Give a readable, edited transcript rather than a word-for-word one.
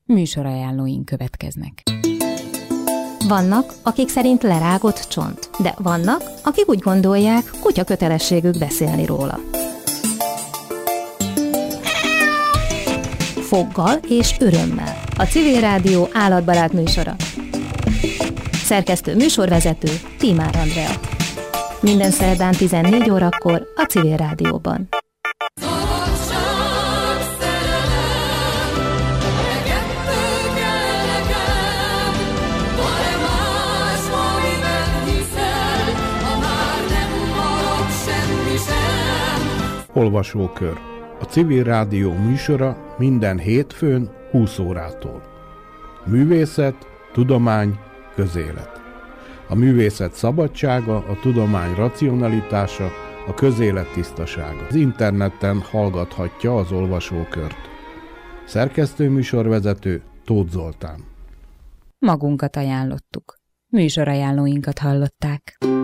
Műsorajánlóink következnek. Vannak, akik szerint lerágott csont, de vannak, akik úgy gondolják, kutya kötelességük beszélni róla. Foggal és örömmel. A Civil Rádió állatbarát műsora. Szerkesztő műsorvezető Tímár Andrea. Minden szerdán 14 órakor a Civil Rádióban. Olvasókör. A Civil Rádió műsora minden hétfőn 20 órától. Művészet, tudomány, közélet. A művészet szabadsága, a tudomány racionalitása, a közélet tisztasága. Az interneten hallgathatja az olvasókört. Szerkesztő műsorvezető Tóth Zoltán. Magunkat ajánlottuk. Műsorajánlóinkat hallották.